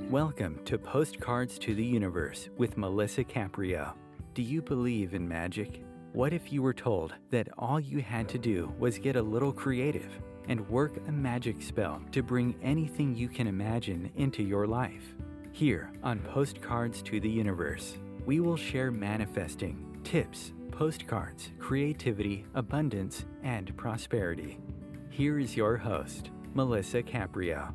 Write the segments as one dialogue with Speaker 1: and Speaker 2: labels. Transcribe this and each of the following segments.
Speaker 1: Welcome to Postcards to the Universe with Melissa Caprio. Do you believe in magic? What if you were told that all you had to do was get a little creative and work a magic spell to bring anything you can imagine into your life? Here on Postcards to the Universe, we will share manifesting, tips, postcards, creativity, abundance, and prosperity. Here is your host, Melissa Caprio.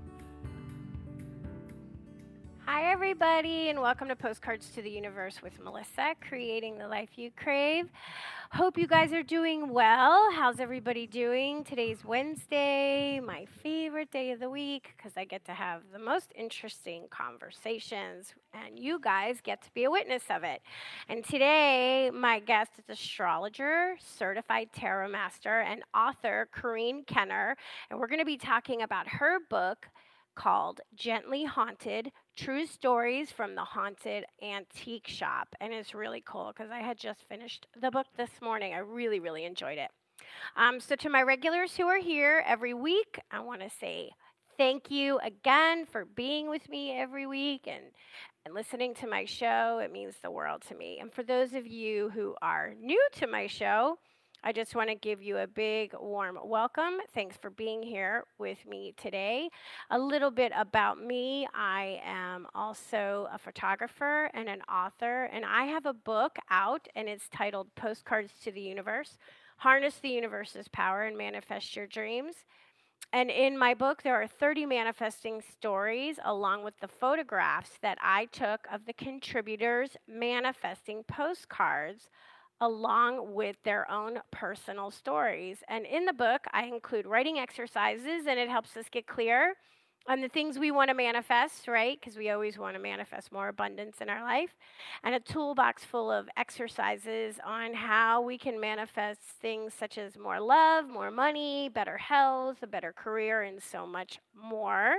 Speaker 2: Hi, everybody, and welcome to Postcards to the Universe with Melissa, creating the life you crave. Hope you guys are doing well. How's everybody doing? Today's Wednesday, my favorite day of the week, because I get to have the most interesting conversations, and you guys get to be a witness of it. And today, my guest is astrologer, certified tarot master, and author Corrine Kenner, and we're going to be talking about her book called Gently Haunted, True Stories from the Haunted Antique Shop. And it's really cool because I had just finished the book this morning. I really enjoyed it. So to my regulars who are here every week, I want to say thank you again for being with me every week and listening to my show. It means the world to me. And for those of you who are new to my show, I just want to give you a big, warm welcome. Thanks for being here with me today. A little bit about me. I am also a photographer and an author, and I have a book out, and it's titled Postcards to the Universe, Harness the Universe's Power and Manifest Your Dreams. And in my book, there are 30 manifesting stories along with the photographs that I took of the contributors manifesting postcards along with their own personal stories. And in the book, I include writing exercises, and it helps us get clear on the things we want to manifest, right? Because we always want to manifest more abundance in our life. And a toolbox full of exercises on how we can manifest things such as more love, more money, better health, a better career, and so much more.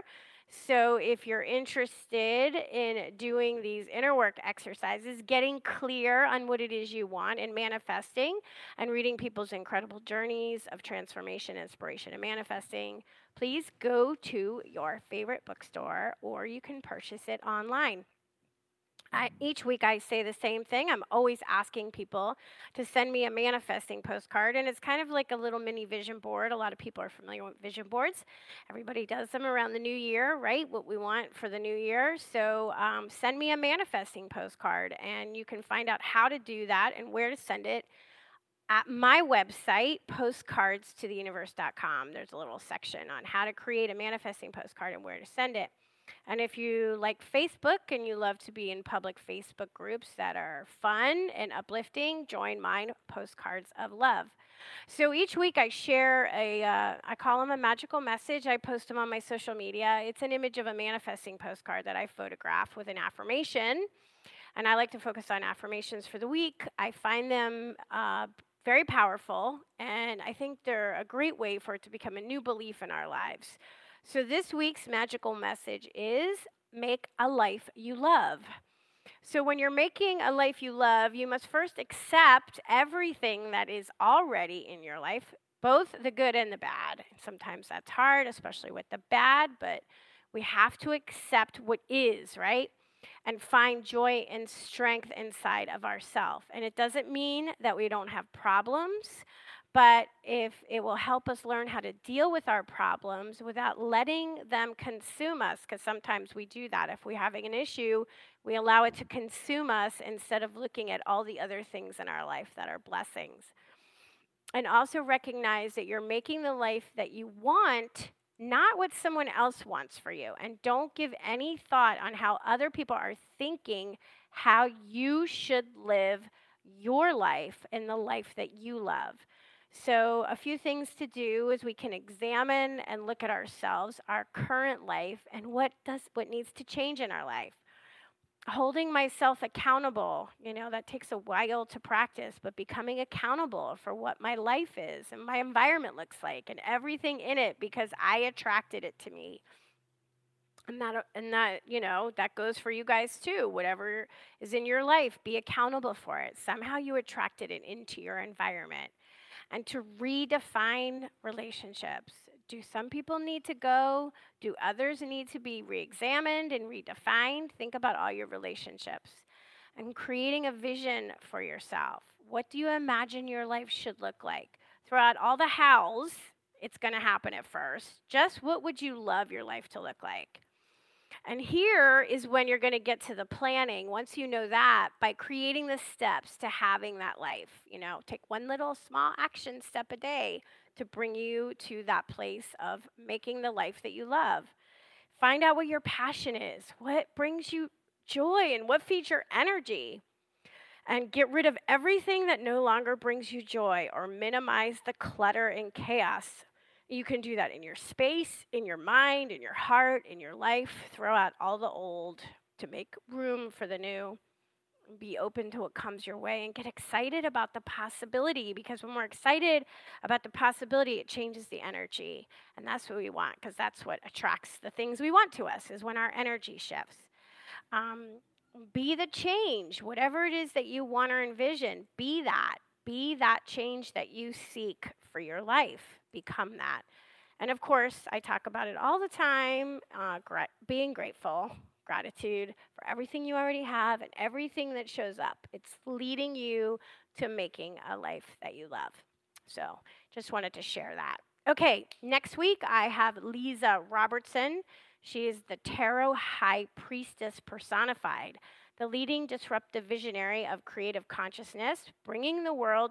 Speaker 2: So if you're interested in doing these inner work exercises, getting clear on what it is you want and manifesting, and reading people's incredible journeys of transformation, inspiration, and manifesting, please go to your favorite bookstore or you can purchase it online. Each week I say the same thing. I'm always asking people to send me a manifesting postcard, and it's kind of like a little mini vision board. A lot of people are familiar with vision boards. Everybody does them around the new year, right? What we want for the new year. So send me a manifesting postcard, and you can find out how to do that and where to send it at my website, postcardstotheuniverse.com. There's a little section on how to create a manifesting postcard and where to send it. And if you like Facebook and you love to be in public Facebook groups that are fun and uplifting, join mine, Postcards of Love. So each week I share I call them a magical message. I post them on my social media. It's an image of a manifesting postcard that I photograph with an affirmation. And I like to focus on affirmations for the week. I find them very powerful, and I think they're a great way for it to become a new belief in our lives. So this week's magical message is make a life you love. So when you're making a life you love, you must first accept everything that is already in your life, both the good and the bad. Sometimes that's hard, especially with the bad, but we have to accept what is, right? And find joy and strength inside of ourselves. And it doesn't mean that we don't have problems, but if it will help us learn how to deal with our problems without letting them consume us, because sometimes we do that. If we're having an issue, we allow it to consume us instead of looking at all the other things in our life that are blessings. And also recognize that you're making the life that you want, not what someone else wants for you. And don't give any thought on how other people are thinking how you should live your life and the life that you love. So a few things to do is we can examine and look at ourselves, our current life, and what needs to change in our life. Holding myself accountable, that takes a while to practice, but becoming accountable for what my life is and my environment looks like and everything in it because I attracted it to me. And that goes for you guys too. Whatever is in your life, be accountable for it. Somehow you attracted it into your environment. and to redefine relationships. Do some people need to go? Do others need to be re examined and redefined? Think about all your relationships and creating a vision for yourself. What do you imagine your life should look like? Throw out all the hows, it's going to happen at first. Just what would you love your life to look like? And here is when you're going to get to the planning. Once you know that, by creating the steps to having that life, take one little small action step a day to bring you to that place of making the life that you love. Find out what your passion is, what brings you joy, and what feeds your energy. And get rid of everything that no longer brings you joy or minimize the clutter and chaos. You can do that in your space, in your mind, in your heart, in your life. Throw out all the old to make room for the new. Be open to what comes your way and get excited about the possibility, because when we're excited about the possibility, it changes the energy. And that's what we want, because that's what attracts the things we want to us, is when our energy shifts. Be the change, whatever it is that you want or envision. Be that change that you seek for your life. Become that. And of course, I talk about it all the time, being grateful, gratitude for everything you already have and everything that shows up. It's leading you to making a life that you love. So just wanted to share that. Okay, next week I have Lisa Robertson. She is the Tarot High Priestess personified, the leading disruptive visionary of creative consciousness, bridging the world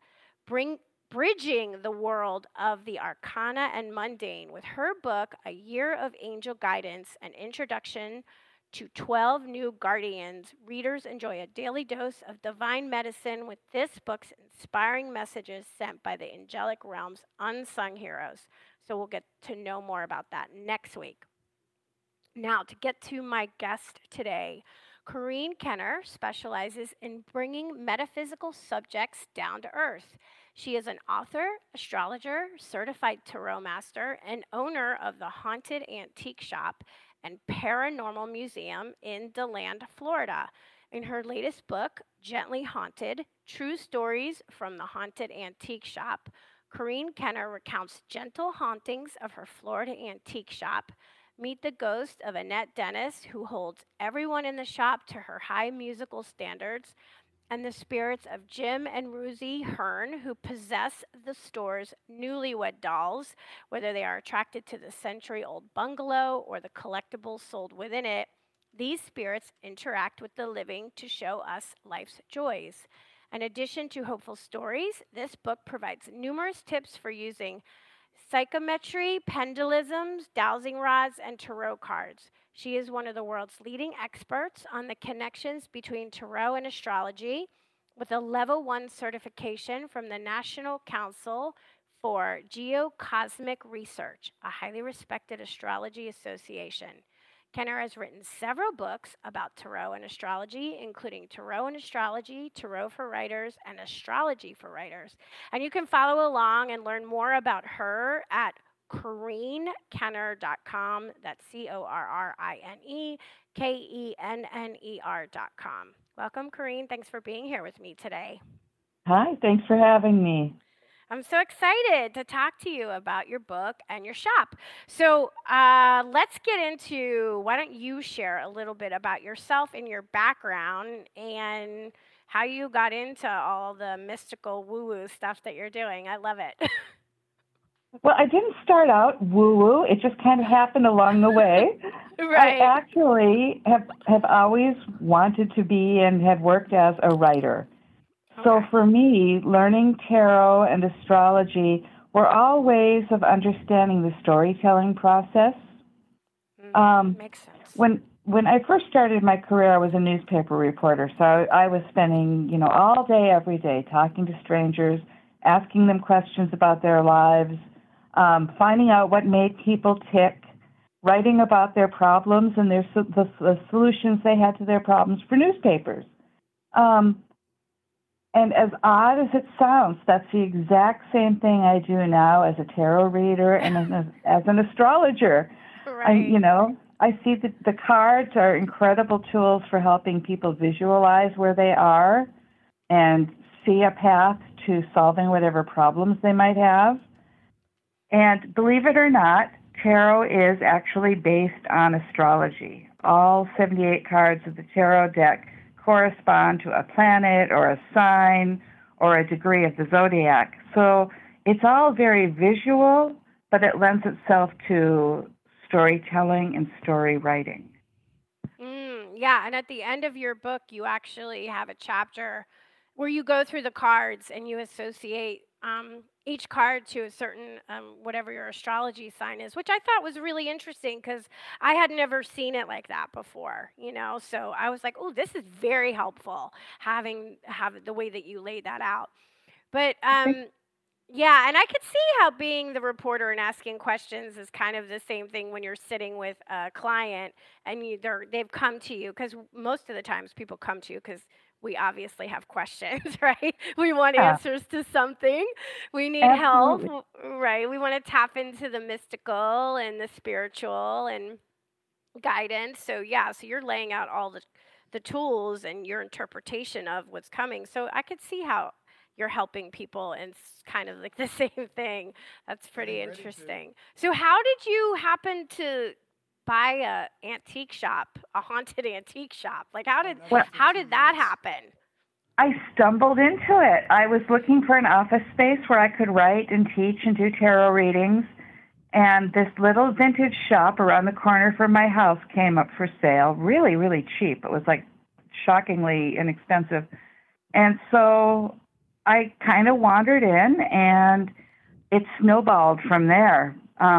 Speaker 2: of the arcana and mundane with her book, A Year of Angel Guidance, an introduction to 12 new guardians. Readers enjoy a daily dose of divine medicine with this book's inspiring messages sent by the angelic realm's unsung heroes. So we'll get to know more about that next week. Now, to get to my guest today, Corinne Kenner specializes in bringing metaphysical subjects down to earth. She is an author, astrologer, certified tarot master, and owner of the Haunted Antique Shop and Paranormal Museum in DeLand, Florida. In her latest book, Gently Haunted, True Stories from the Haunted Antique Shop, Corinne Kenner recounts gentle hauntings of her Florida antique shop. Meet the ghost of Annette Dennis, who holds everyone in the shop to her high musical standards, and the spirits of Jim and Rosie Hearn, who possess the store's newlywed dolls, whether they are attracted to the century-old bungalow or the collectibles sold within it. These spirits interact with the living to show us life's joys. In addition to hopeful stories, this book provides numerous tips for using psychometry, pendulums, dowsing rods, and tarot cards. She is one of the world's leading experts on the connections between tarot and astrology, with a Level 1 certification from the National Council for Geocosmic Research, a highly respected astrology association. Kenner has written several books about tarot and astrology, including Tarot and Astrology, Tarot for Writers, and Astrology for Writers. And you can follow along and learn more about her at CorinneKenner.com. That's CorinneKenner.com. Welcome, Corinne. Thanks for being here with me today.
Speaker 3: Hi, thanks for having me.
Speaker 2: I'm so excited to talk to you about your book and your shop. So let's get into, why don't you share a little bit about yourself and your background and how you got into all the mystical woo-woo stuff that you're doing. I love it.
Speaker 3: Well, I didn't start out woo-woo. It just kind of happened along the way.
Speaker 2: Right.
Speaker 3: I actually have always wanted to be and have worked as a writer. So for me, learning tarot and astrology were all ways of understanding the storytelling process.
Speaker 2: Makes sense.
Speaker 3: When I first started my career, I was a newspaper reporter. So I was spending, all day, every day, talking to strangers, asking them questions about their lives, finding out what made people tick, writing about their problems and the solutions they had to their problems for newspapers. And as odd as it sounds, that's the exact same thing I do now as a tarot reader and as an astrologer.
Speaker 2: Right.
Speaker 3: I see that the cards are incredible tools for helping people visualize where they are and see a path to solving whatever problems they might have. And believe it or not, tarot is actually based on astrology. All 78 cards of the tarot deck correspond to a planet or a sign or a degree of the zodiac. So it's all very visual, but it lends itself to storytelling and story writing.
Speaker 2: Yeah, and at the end of your book, you actually have a chapter where you go through the cards and you associate each card to a certain, whatever your astrology sign is, which I thought was really interesting because I had never seen it like that before, So I was like, oh, this is very helpful have the way that you laid that out. But yeah, and I could see how being the reporter and asking questions is kind of the same thing when you're sitting with a client and they've come to you, because most of the times people come to you because we obviously have questions, right? We want answers to something. We need
Speaker 3: Absolutely.
Speaker 2: help, right? We want to tap into the mystical and the spiritual and guidance. So yeah, so you're laying out all the tools and your interpretation of what's coming. So I could see how you're helping people and kind of like the same thing. That's pretty interesting. So how did you happen to buy a antique shop, a haunted antique shop? Like how did that happen?
Speaker 3: I stumbled into it. I was looking for an office space where I could write and teach and do tarot readings. And this little vintage shop around the corner from my house came up for sale, really, really cheap. It was like shockingly inexpensive. And so I kind of wandered in, and it snowballed from there.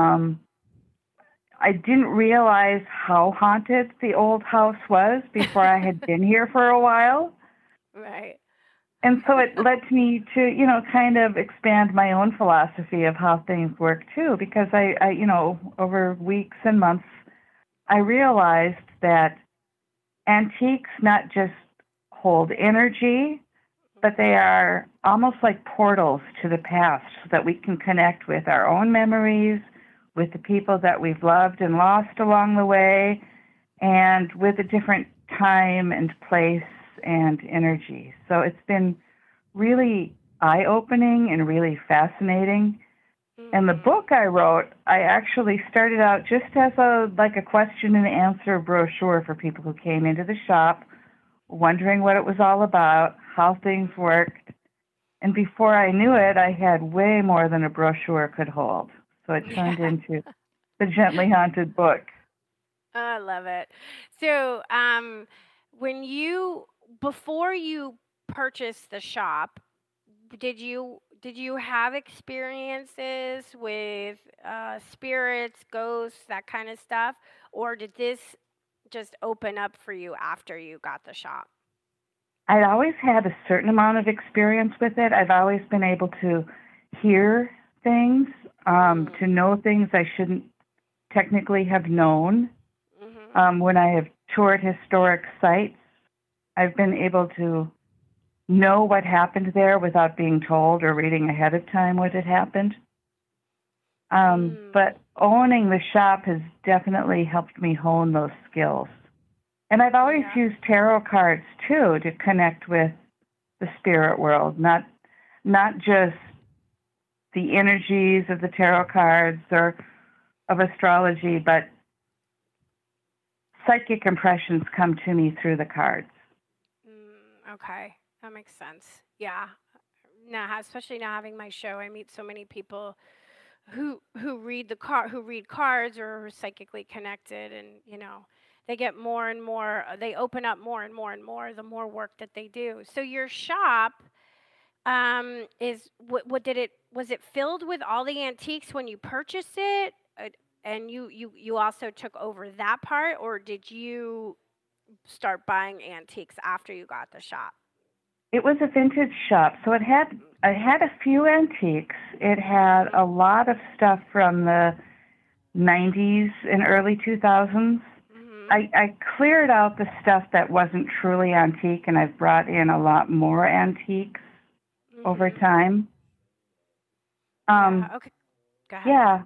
Speaker 3: I didn't realize how haunted the old house was before I had been here for a while.
Speaker 2: Right.
Speaker 3: And so it led me to, kind of expand my own philosophy of how things work too, because I over weeks and months, I realized that antiques not just hold energy, but they are almost like portals to the past so that we can connect with our own memories, with the people that we've loved and lost along the way, and with a different time and place and energy. So it's been really eye-opening and really fascinating. And the book I wrote, I actually started out just as a question and answer brochure for people who came into the shop, wondering what it was all about, how things worked. And before I knew it, I had way more than a brochure could hold. So it turned into the Gently Haunted book.
Speaker 2: I love it. So before you purchased the shop, did you have experiences with spirits, ghosts, that kind of stuff? Or did this just open up for you after you got the shop?
Speaker 3: I'd always had a certain amount of experience with it. I've always been able to hear things, to know things I shouldn't technically have known. When I have toured historic sites, I've been able to know what happened there without being told or reading ahead of time what had happened. But owning the shop has definitely helped me hone those skills. And I've always used tarot cards, too, to connect with the spirit world, not just the energies of the tarot cards or of astrology, but psychic impressions come to me through the cards.
Speaker 2: Okay, that makes sense. Yeah. Now, especially now having my show, I meet so many people who read cards or are psychically connected, and they get more and more. They open up more and more and more the more work that they do. So your shop is what did it was it filled with all the antiques when you purchased it, and you also took over that part, or did you start buying antiques after you got the shop?
Speaker 3: It was a vintage shop, so it had a few antiques. It had a lot of stuff from the 90s and early 2000s. I cleared out the stuff that wasn't truly antique, and I've brought in a lot more antiques over time.
Speaker 2: Okay. Go ahead.
Speaker 3: Yeah.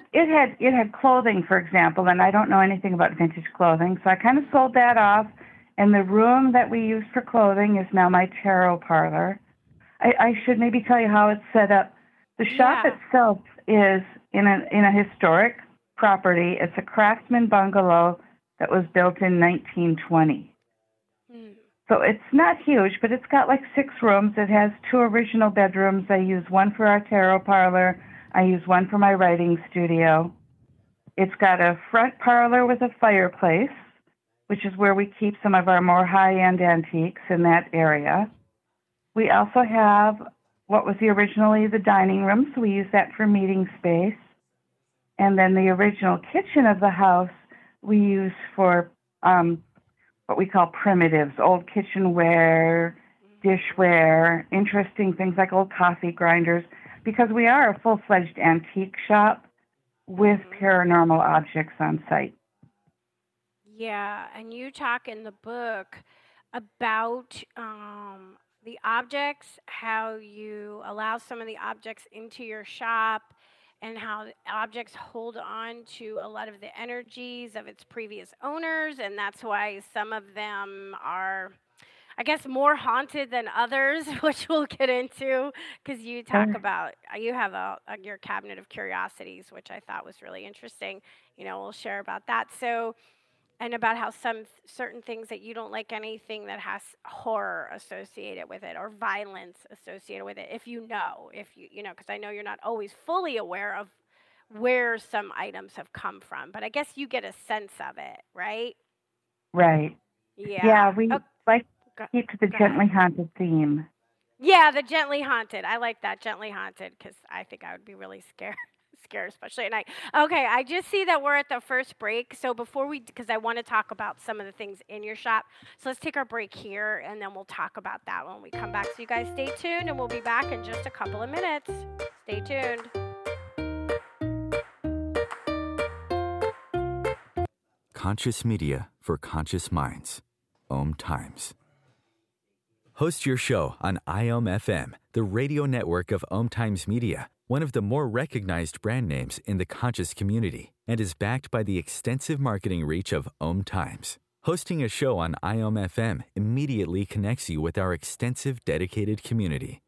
Speaker 3: It had clothing, for example, and I don't know anything about vintage clothing, so I kind of sold that off And the room that we use for clothing is now my tarot parlor. I should maybe tell you how it's set up. The shop itself is in a historic property. It's a craftsman bungalow that was built in 1920. So it's not huge, but it's got like 6 rooms. It has 2 original bedrooms. I use one for our tarot parlor. I use one for my writing studio. It's got a front parlor with a fireplace, which is where we keep some of our more high-end antiques in that area. We also have what was originally the dining room, so we use that for meeting space. And then the original kitchen of the house we use for what we call primitives, old kitchenware, dishware, interesting things like old coffee grinders, because we are a full-fledged antique shop with paranormal objects on site.
Speaker 2: Yeah, and you talk in the book about the objects, how you allow some of the objects into your shop, and how the objects hold on to a lot of the energies of its previous owners, and that's why some of them are, I guess, more haunted than others, which we'll get into, because you talk about, you have your cabinet of curiosities, which I thought was really interesting. We'll share about that. So, and about how some certain things that you don't like anything that has horror associated with it or violence associated with it, if you know, because I know you're not always fully aware of where some items have come from, but I guess you get a sense of it, right?
Speaker 3: Right.
Speaker 2: Yeah.
Speaker 3: Yeah, we like to keep to the gently haunted theme.
Speaker 2: Yeah, the gently haunted. I like that, gently haunted, because I think I would be really scared, especially at night. Okay, I just see that we're at the first break. So because I want to talk about some of the things in your shop. So let's take our break here, and then we'll talk about that when we come back. So you guys stay tuned, and we'll be back in just a couple of minutes. Stay tuned.
Speaker 1: Conscious media for conscious minds. Om Times. Host your show on IOM FM, the radio network of Om Times Media, one of the more recognized brand names in the conscious community, and is backed by the extensive marketing reach of Om Times. Hosting a show on IOM FM immediately connects you with our extensive dedicated community.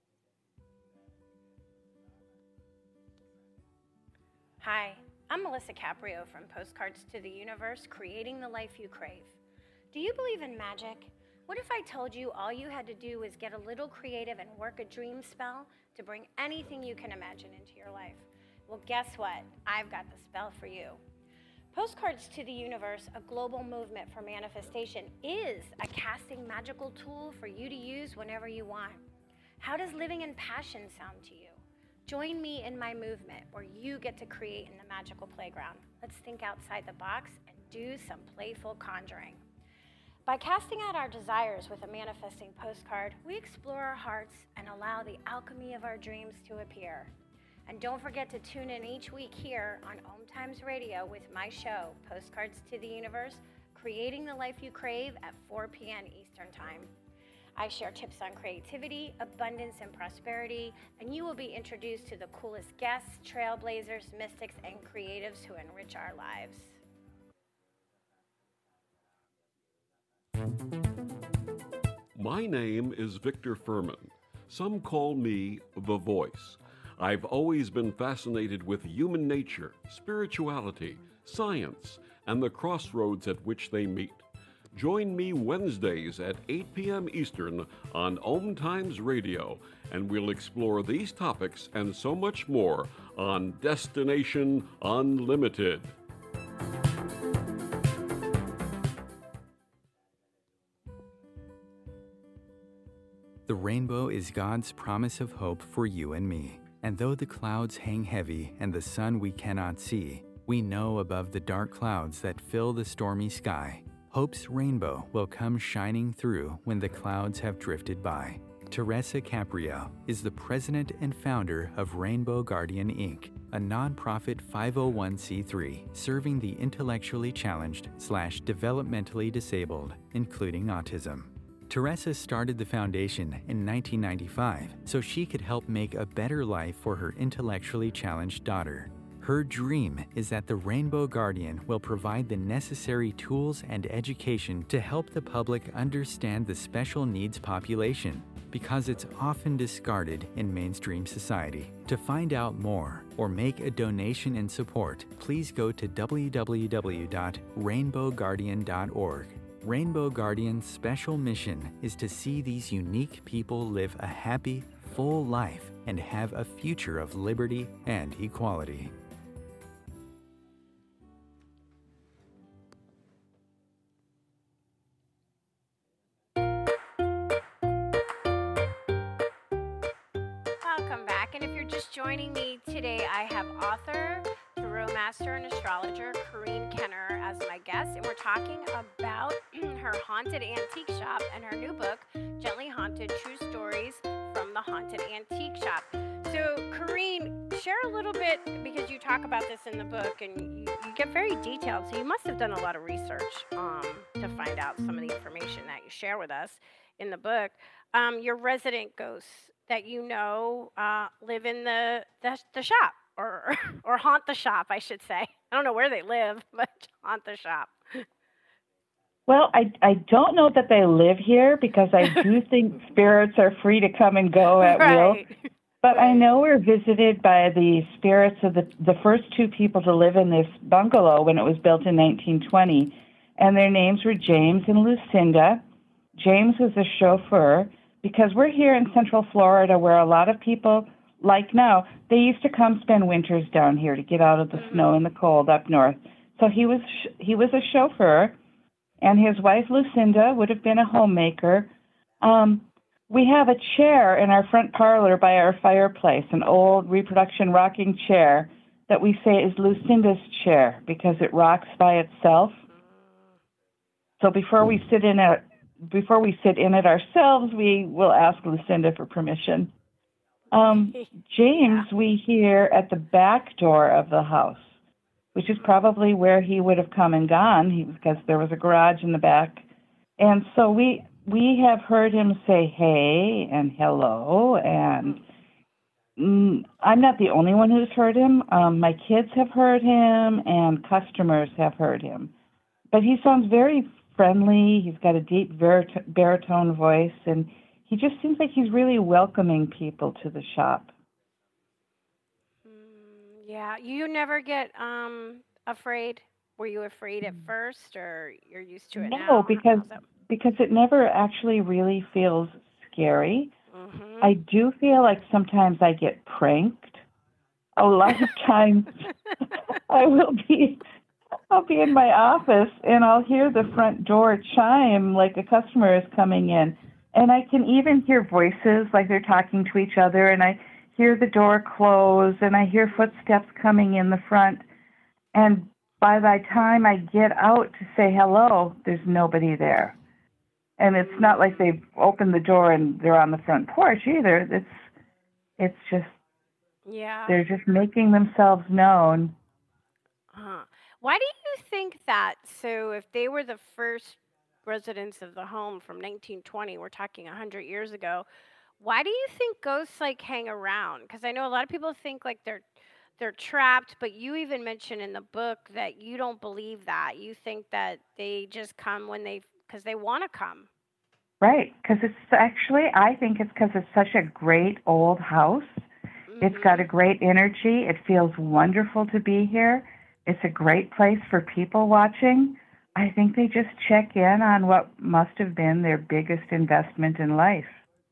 Speaker 2: Hi, I'm Melissa Caprio from Postcards to the Universe, creating the life you crave. Do you believe in magic? What if I told you all you had to do was get a little creative and work a dream spell to bring anything you can imagine into your life? Well, guess what? I've got the spell for you. Postcards to the Universe, a global movement for manifestation, is a casting magical tool for you to use whenever you want. How does living in passion sound to you? Join me in my movement where you get to create in the magical playground. Let's think outside the box and do some playful conjuring. By casting out our desires with a manifesting postcard, we explore our hearts and allow the alchemy of our dreams to appear. And don't forget to tune in each week here on Om Times Radio with my show, Postcards to the Universe, creating the life you crave at 4 p.m. Eastern Time. I share tips on creativity, abundance, and prosperity, and you will be introduced to the coolest guests, trailblazers, mystics, and creatives who enrich our lives.
Speaker 4: My name is Victor Furman. Some call me The Voice. I've always been fascinated with human nature, spirituality, science, and the crossroads at which they meet. Join me Wednesdays at 8 p.m. Eastern on Om Times Radio, and we'll explore these topics and so much more on Destination Unlimited.
Speaker 1: The rainbow is God's promise of hope for you and me. And though the clouds hang heavy and the sun we cannot see, we know above the dark clouds that fill the stormy sky, hope's rainbow will come shining through when the clouds have drifted by. Teresa Caprio is the president and founder of Rainbow Guardian Inc., a nonprofit 501c3 serving the intellectually challenged / developmentally disabled, including autism. Teresa started the foundation in 1995 so she could help make a better life for her intellectually challenged daughter. Her dream is that the Rainbow Guardian will provide the necessary tools and education to help the public understand the special needs population, because it's often discarded in mainstream society. To find out more or make a donation in support, please go to www.rainbowguardian.org. Rainbow Guardian's special mission is to see these unique people live a happy, full life and have a future of liberty and equality.
Speaker 2: Welcome back. And if you're just joining me today, I have author, tarot master, and astrologer Corrine Kenner as my guest. And we're talking about her haunted antique shop and her new book, Gently Haunted, True Stories from the Haunted Antique Shop. So, Corrine, share a little bit, because you talk about this in the book and you get very detailed. So you must have done a lot of research to find out some of the information that you share with us in the book. Your resident ghosts that live in the shop or haunt the shop, I should say. I don't know where they live, but haunt the shop.
Speaker 3: Well, I don't know that they live here, because I do think spirits are free to come and go at will. But I know we're visited by the spirits of the first two people to live in this bungalow when it was built in 1920, and their names were James and Lucinda. James was a chauffeur, because we're here in Central Florida, where a lot of people, like now, they used to come spend winters down here to get out of the snow and the cold up north. So he was a chauffeur, and his wife Lucinda would have been a homemaker. We have a chair in our front parlor by our fireplace, an old reproduction rocking chair that we say is Lucinda's chair, because it rocks by itself. So before we sit in it ourselves, we will ask Lucinda for permission. James, we hear at the back door of the house, which is probably where he would have come and gone, because there was a garage in the back. And so we have heard him say hey and hello, and I'm not the only one who's heard him. My kids have heard him, and customers have heard him. But he sounds very friendly. He's got a deep baritone voice, and he just seems like he's really welcoming people to the shop.
Speaker 2: Yeah, you never get afraid. Were you afraid at first, or you're used to it now?
Speaker 3: No, because it never actually really feels scary.
Speaker 2: Mm-hmm.
Speaker 3: I do feel like sometimes I get pranked. A lot of times I'll be in my office and I'll hear the front door chime like a customer is coming in. And I can even hear voices like they're talking to each other, and I hear the door close, and I hear footsteps coming in the front. And by the time I get out to say hello, there's nobody there. And it's not like they've opened the door and they're on the front porch either. It's just, they're just making themselves known.
Speaker 2: Why do you think that? So if they were the first residents of the home from 1920, we're talking 100 years ago, why do you think ghosts hang around? Because I know a lot of people think they're trapped, but you even mentioned in the book that you don't believe that. You think that they just come because they want to come.
Speaker 3: Right, because I think it's because it's such a great old house. Mm-hmm. It's got a great energy. It feels wonderful to be here. It's a great place for people watching. I think they just check in on what must have been their biggest investment in life.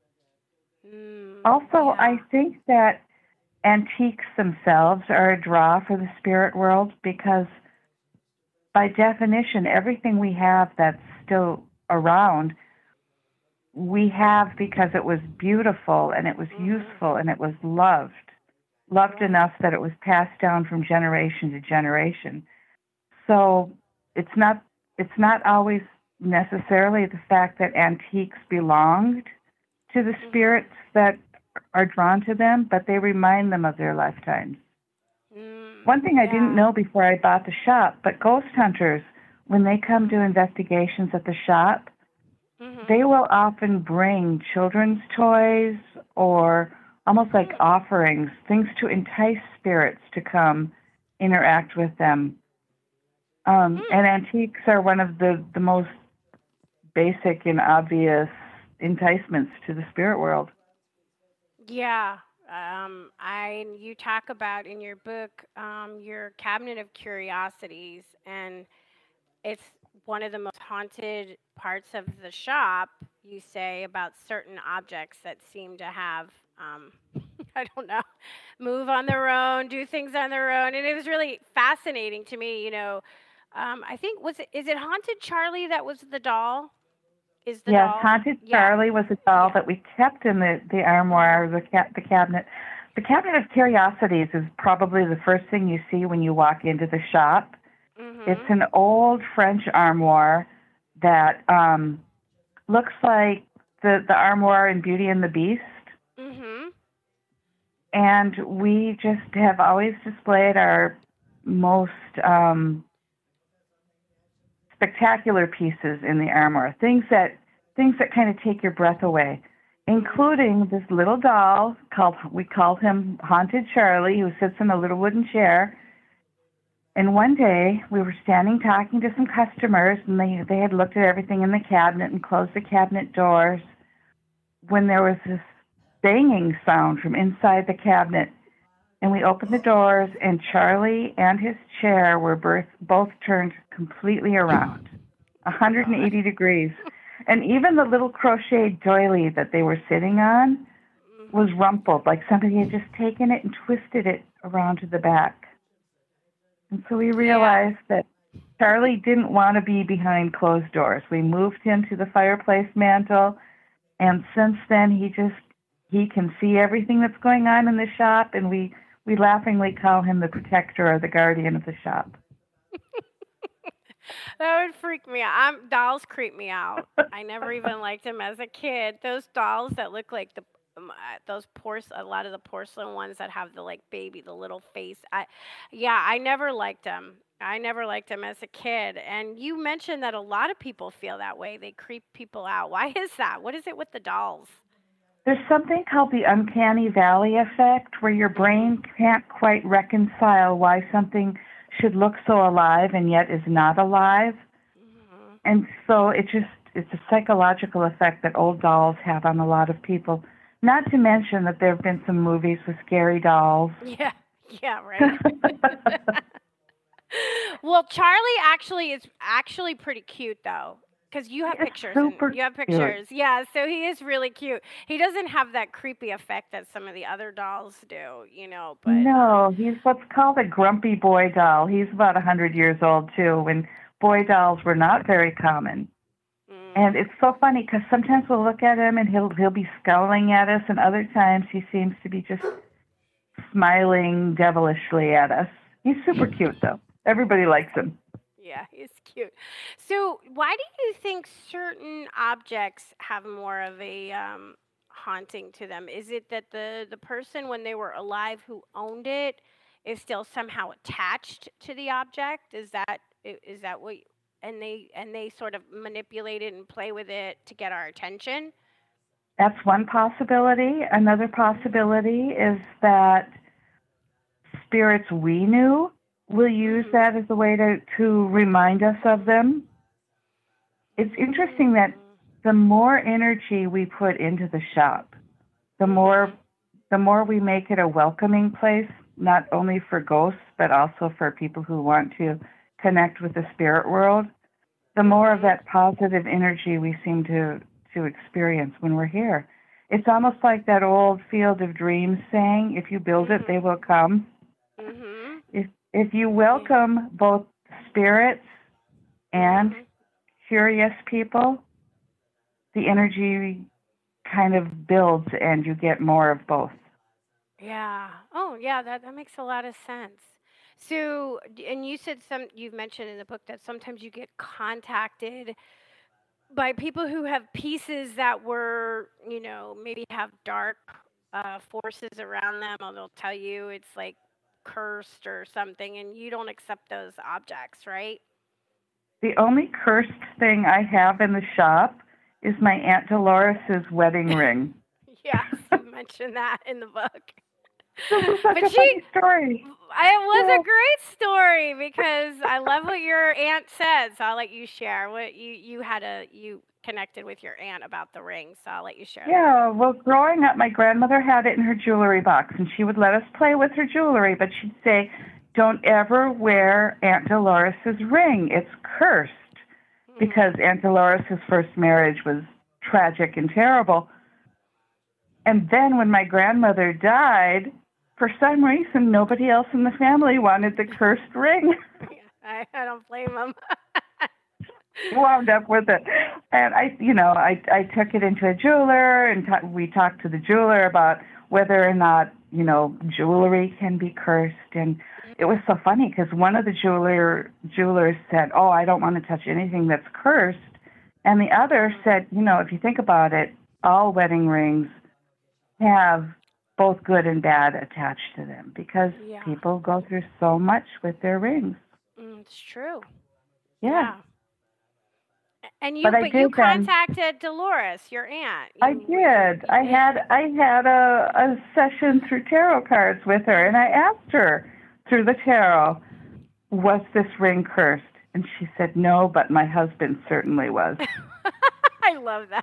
Speaker 3: Also, I think that antiques themselves are a draw for the spirit world, because by definition, everything we have that's still around, we have because it was beautiful and it was useful and it was loved enough that it was passed down from generation to generation. So it's not always necessarily the fact that antiques belonged to the spirits that are drawn to them, but they remind them of their lifetimes. One thing I didn't know before I bought the shop, but ghost hunters, when they come to investigations at the shop, they will often bring children's toys or almost like offerings, things to entice spirits to come interact with them. And antiques are one of the most basic and obvious enticements to the spirit world.
Speaker 2: Yeah. You talk about in your book your cabinet of curiosities, and it's one of the most haunted parts of the shop. You say about certain objects that seem to have, I don't know, move on their own, do things on their own, and it was really fascinating to me. I think is it Haunted Charlie that was the doll? Is the
Speaker 3: Yes,
Speaker 2: doll?
Speaker 3: Haunted
Speaker 2: Yeah.
Speaker 3: Charlie was a doll
Speaker 2: Yeah.
Speaker 3: that we kept in the armoire, the cabinet. The cabinet of curiosities is probably the first thing you see when you walk into the shop. It's
Speaker 2: Mhm.
Speaker 3: an old French armoire that looks like the armoire in Beauty and the Beast.
Speaker 2: Mhm.
Speaker 3: And we just have always displayed our most spectacular pieces in the armoire, things that kind of take your breath away, including this little doll we called him Haunted Charlie, who sits in a little wooden chair. And one day we were standing talking to some customers, and they had looked at everything in the cabinet and closed the cabinet doors when there was this banging sound from inside the cabinet. And we opened the doors, and Charlie and his chair were both turned completely around, 180 degrees. And even the little crocheted doily that they were sitting on was rumpled, like somebody had just taken it and twisted it around to the back. And so we realized that Charlie didn't want to be behind closed doors. We moved him to the fireplace mantle, and since then he can see everything that's going on in the shop, and we laughingly call him the protector or the guardian of the shop.
Speaker 2: That would freak me out. Dolls creep me out. I never even liked them as a kid. Those dolls that look like a lot of the porcelain ones that have the the little face. I never liked them. I never liked them as a kid. And you mentioned that a lot of people feel that way. They creep people out. Why is that? What is it with the dolls?
Speaker 3: There's something called the uncanny valley effect, where your brain can't quite reconcile why something should look so alive and yet is not alive.
Speaker 2: Mm-hmm.
Speaker 3: And so it's a psychological effect that old dolls have on a lot of people. Not to mention that there have been some movies with scary dolls.
Speaker 2: Yeah, right. Well, Charlie is actually pretty cute though. Because you have pictures. You have pictures. Cute. Yeah, so he is really cute. He doesn't have that creepy effect that some of the other dolls do, but...
Speaker 3: No, he's what's called a grumpy boy doll. He's about 100 years old, too, when boy dolls were not very common. And it's so funny, because sometimes we'll look at him and he'll be scowling at us, and other times he seems to be just smiling devilishly at us. He's super cute, though. Everybody likes him.
Speaker 2: Yeah, he's cute. So why do you think certain objects have more of a haunting to them? Is it that the person when they were alive who owned it is still somehow attached to the object? Is that what and they sort of manipulate it and play with it to get our attention?
Speaker 3: That's one possibility. Another possibility is that spirits we knew will use that as a way to remind us of them. It's interesting that the more energy we put into the shop, the more we make it a welcoming place, not only for ghosts, but also for people who want to connect with the spirit world, the more of that positive energy we seem to experience when we're here. It's almost like that old Field of Dreams saying, if you build it, they will come.
Speaker 2: Mm-hmm.
Speaker 3: If you welcome both spirits and curious people, the energy kind of builds and you get more of both.
Speaker 2: Yeah. Oh, yeah, that makes a lot of sense. So, and you said you've mentioned in the book that sometimes you get contacted by people who have pieces that were, maybe have dark forces around them, or they'll tell you it's like cursed or something, and you don't accept those objects, right?
Speaker 3: The only cursed thing I have in the shop is my Aunt Dolores' wedding ring.
Speaker 2: Yes, you mentioned that in the book.
Speaker 3: This is such
Speaker 2: But
Speaker 3: a funny story.
Speaker 2: it was
Speaker 3: Yeah.
Speaker 2: a great story because I love what your aunt said. So I'll let you share what you connected with your aunt about the ring. So I'll let you share that.
Speaker 3: Yeah, well, growing up, my grandmother had it in her jewelry box, and she would let us play with her jewelry, but she'd say, don't ever wear Aunt Dolores's ring. It's cursed, because Aunt Dolores's first marriage was tragic and terrible. And then when my grandmother died, for some reason, nobody else in the family wanted the cursed ring.
Speaker 2: I don't blame them.
Speaker 3: Wound up with it, and I took it into a jeweler, and we talked to the jeweler about whether or not jewelry can be cursed. And it was so funny because one of the jewelers said, "Oh, I don't want to touch anything that's cursed," and the other said, if you think about it, all wedding rings have both good and bad attached to them because people go through so much with their rings.
Speaker 2: It's true.
Speaker 3: Yeah.
Speaker 2: And you
Speaker 3: did
Speaker 2: contacted Dolores, your aunt.
Speaker 3: I did. I had a session through tarot cards with her, and I asked her through the tarot, was this ring cursed? And she said, no, but my husband certainly was.
Speaker 2: I love that.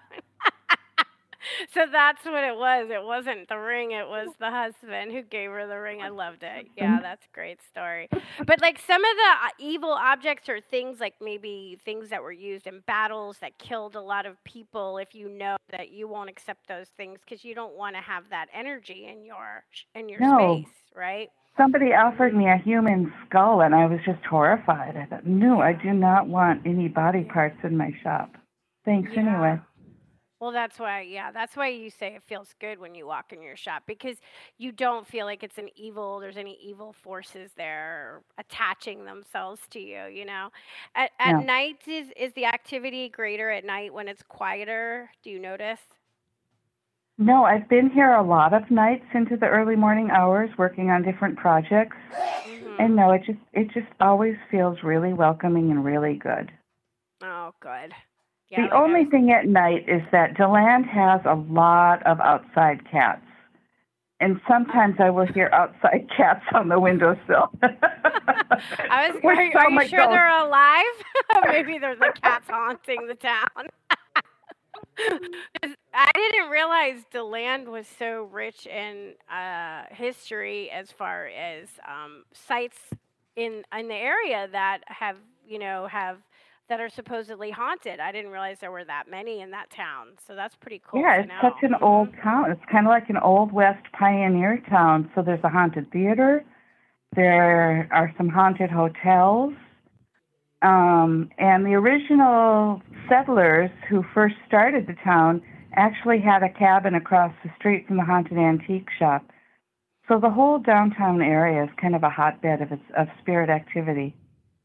Speaker 2: So that's what it was. It wasn't the ring. It was the husband who gave her the ring. I loved it. Yeah, that's a great story. But like some of the evil objects or things, like maybe things that were used in battles that killed a lot of people, if you know that you won't accept those things because you don't want to have that energy in your space, right?
Speaker 3: Somebody offered me a human skull, and I was just horrified. I thought, no, I do not want any body parts in my shop. Thanks anyway.
Speaker 2: Well, that's why you say it feels good when you walk in your shop because you don't feel like there's any evil forces there attaching themselves to you, At night, is the activity greater at night when it's quieter? Do you notice?
Speaker 3: No, I've been here a lot of nights into the early morning hours working on different projects. And no, it just always feels really welcoming and really good.
Speaker 2: Oh, good.
Speaker 3: Yeah, the only thing at night is that DeLand has a lot of outside cats. And sometimes I will hear outside cats on the windowsill.
Speaker 2: Are you sure they're alive? Maybe there's the cats haunting the town. I didn't realize DeLand was so rich in history as far as sites in the area that have that are supposedly haunted. I didn't realize there were that many in that town. So that's pretty cool.
Speaker 3: Yeah, it's such an old town. It's kind of like an old West pioneer town. So there's a haunted theater. There are some haunted hotels. And the original settlers who first started the town actually had a cabin across the street from the haunted antique shop. So the whole downtown area is kind of a hotbed of spirit activity.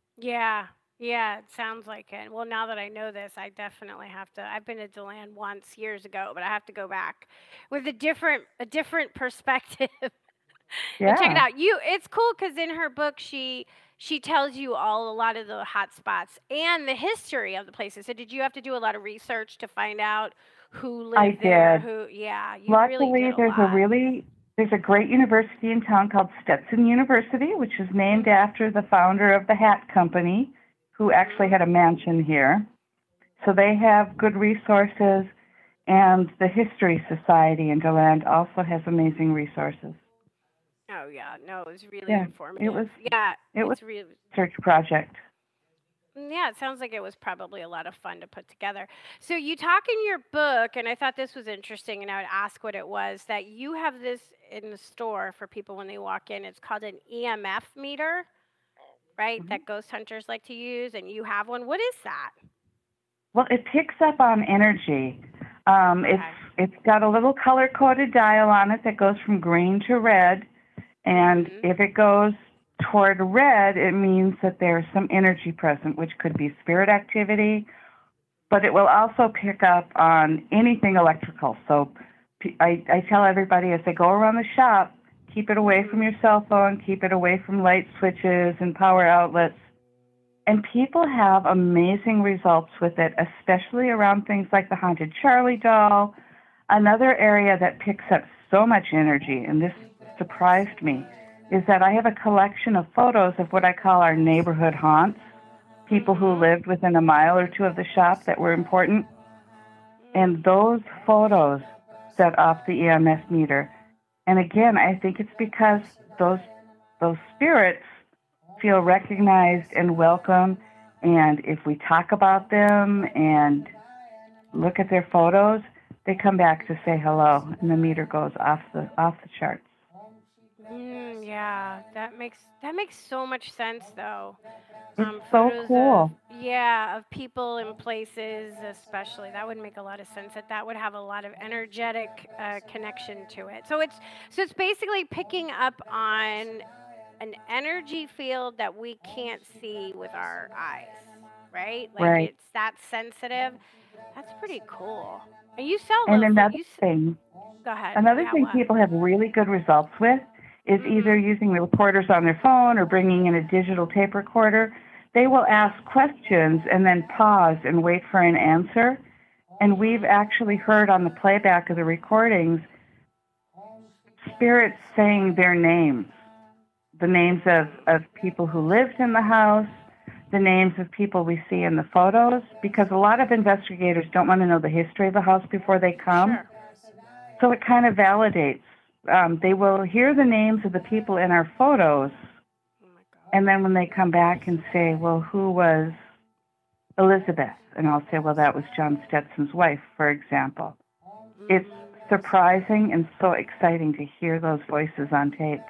Speaker 2: Yeah, it sounds like it. Well, now that I know this, I definitely have to. I've been to DeLand once years ago, but I have to go back with a different perspective.
Speaker 3: Yeah.
Speaker 2: And check it out. It's cool because in her book she tells you a lot of the hot spots and the history of the places. So did you have to do a lot of research to find out who lived there?
Speaker 3: Luckily, there's a great university in town called Stetson University, which is named after the founder of the Hat Company, who actually had a mansion here. So they have good resources, and the History Society in DeLand also has amazing resources.
Speaker 2: Oh, yeah. No, it was really informative.
Speaker 3: It was
Speaker 2: a really
Speaker 3: research project.
Speaker 2: Yeah, it sounds like it was probably a lot of fun to put together. So you talk in your book, and I thought this was interesting, and I would ask what it was, that you have this in the store for people when they walk in. It's called an EMF meter, right, that ghost hunters like to use, and you have one. What is that?
Speaker 3: Well, it picks up on energy. It's got a little color-coded dial on it that goes from green to red, and if it goes toward red, it means that there's some energy present, which could be spirit activity, but it will also pick up on anything electrical. So I tell everybody as they go around the shop, keep it away from your cell phone, keep it away from light switches and power outlets. And people have amazing results with it, especially around things like the Haunted Charlie doll, another area that picks up so much energy, and this surprised me is that I have a collection of photos of what I call our neighborhood haunts, people who lived within a mile or two of the shop that were important. And those photos set off the EMS meter. And again, I think it's because those spirits feel recognized and welcome. And if we talk about them and look at their photos, they come back to say hello, and the meter goes off the charts.
Speaker 2: Yeah, that makes so much sense, though.
Speaker 3: It's so
Speaker 2: Photos
Speaker 3: cool.
Speaker 2: of people and places, especially. That would make a lot of sense. That would have a lot of energetic connection to it. So it's basically picking up on an energy field that we can't see with our eyes, right? Like
Speaker 3: Right.
Speaker 2: it's that sensitive. That's pretty cool. And you sell
Speaker 3: And
Speaker 2: those.
Speaker 3: another thing
Speaker 2: Go ahead.
Speaker 3: Another
Speaker 2: Yeah,
Speaker 3: thing
Speaker 2: what?
Speaker 3: people have really good results with is either using the recorders on their phone or bringing in a digital tape recorder. They will ask questions and then pause and wait for an answer. And we've actually heard on the playback of the recordings spirits saying their names, the names of people who lived in the house, the names of people we see in the photos, because a lot of investigators don't want to know the history of the house before they come.
Speaker 2: Sure.
Speaker 3: So it kind of validates. They will hear the names of the people in our photos,
Speaker 2: Oh my God.
Speaker 3: and then when they come back and say, well, who was Elizabeth? And I'll say, well, that was John Stetson's wife, for example. It's surprising and so exciting to hear those voices on tape.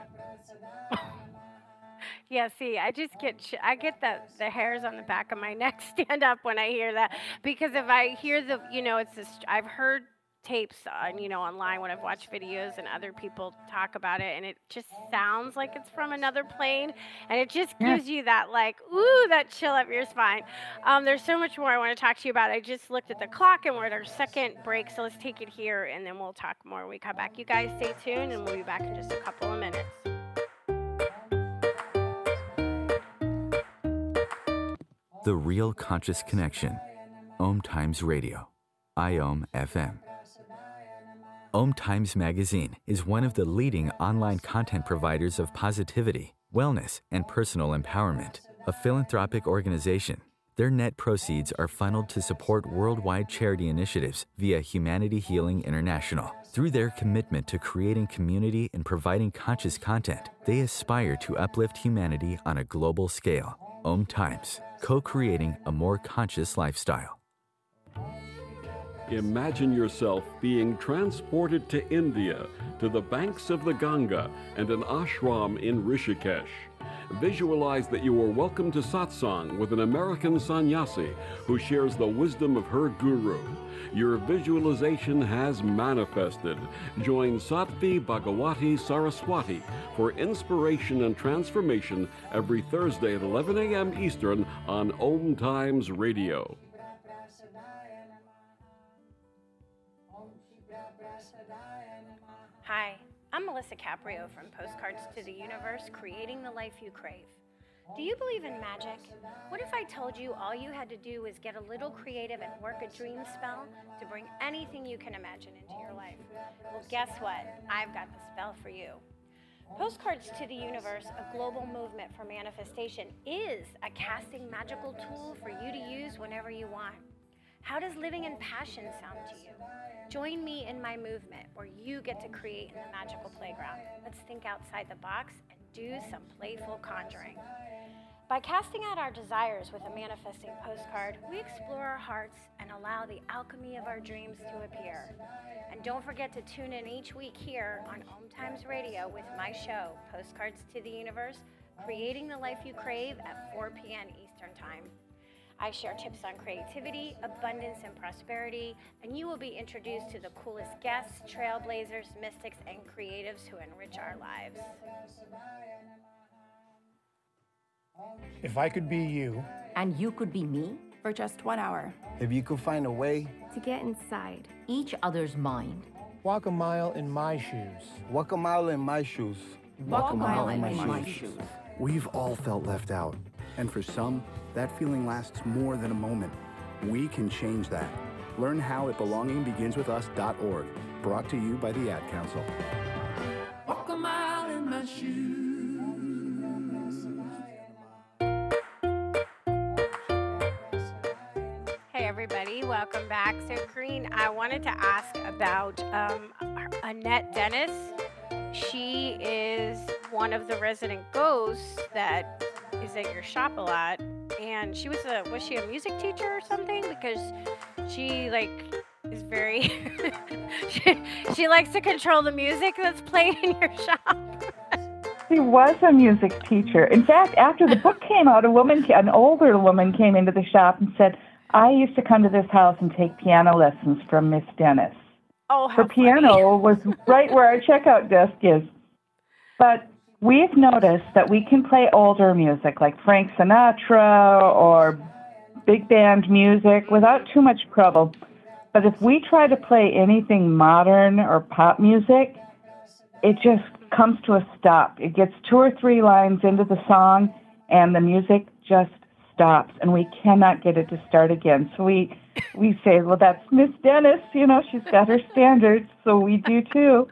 Speaker 2: Yeah, see, I just get the hairs on the back of my neck stand up when I hear that, because if I hear it's this, I've heard tapes on, online when I've watched videos and other people talk about it, and it just sounds like it's from another plane, and it just gives you that that chill up your spine. There's so much more I want to talk to you about. I just looked at the clock and we're at our second break, so let's take it here and then we'll talk more when we come back. You guys stay tuned and we'll be back in just a couple of minutes.
Speaker 1: The Real Conscious Connection. Om Times Radio. IOM FM. Om Times Magazine is one of the leading online content providers of positivity, wellness, and personal empowerment. A philanthropic organization, their net proceeds are funneled to support worldwide charity initiatives via Humanity Healing International. Through their commitment to creating community and providing conscious content, they aspire to uplift humanity on a global scale. Om Times, co-creating a more conscious lifestyle.
Speaker 4: Imagine yourself being transported to India, to the banks of the Ganga and an ashram in Rishikesh. Visualize that you are welcome to satsang with an American sannyasi who shares the wisdom of her guru. Your visualization has manifested. Join Sattvi Bhagawati Saraswati for inspiration and transformation every Thursday at 11 a.m. Eastern on Om Times Radio.
Speaker 2: Hi, I'm Melissa Caprio from Postcards to the Universe, creating the life you crave. Do you believe in magic? What if I told you all you had to do was get a little creative and work a dream spell to bring anything you can imagine into your life? Well, guess what? I've got the spell for you. Postcards to the Universe, a global movement for manifestation, is a casting magical tool for you to use whenever you want. How does living in passion sound to you? Join me in my movement where you get to create in the magical playground. Let's think outside the box and do some playful conjuring. By casting out our desires with a manifesting postcard, we explore our hearts and allow the alchemy of our dreams to appear. And don't forget to tune in each week here on Om Times Radio with my show, Postcards to the Universe, creating the life you crave at 4 p.m. Eastern Time. I share tips on creativity, abundance, and prosperity, and you will be introduced to the coolest guests, trailblazers, mystics, and creatives who enrich our lives.
Speaker 5: If I could be you,
Speaker 6: And you could be me
Speaker 7: for just 1 hour.
Speaker 8: If you could find a way,
Speaker 7: To get inside.
Speaker 6: each other's mind.
Speaker 5: walk a mile in my shoes.
Speaker 8: walk a mile in my shoes.
Speaker 7: Walk a mile in my shoes.
Speaker 9: We've all felt left out, and for some, that feeling lasts more than a moment. We can change that. Learn how at belongingbeginswithus.org, brought to you by the Ad Council.
Speaker 10: Walk a mile
Speaker 2: everybody. Welcome back. So, Green, I wanted to ask about Annette Dennis. She is one of the resident ghosts that is at your shop a lot. And she was she a music teacher or something? Because she, is very, she likes to control the music that's played in your shop.
Speaker 3: She was a music teacher. In fact, after the book came out, an older woman came into the shop and said, I used to come to this house and take piano lessons from Miss Dennis.
Speaker 2: Oh, how
Speaker 3: Her piano was right where our checkout desk is. But we've noticed that we can play older music like Frank Sinatra or big band music without too much trouble. But if we try to play anything modern or pop music, it just comes to a stop. It gets 2 or 3 lines into the song, and the music just stops, and we cannot get it to start again. So we say, well, that's Miss Dennis. She's got her standards, so we do too.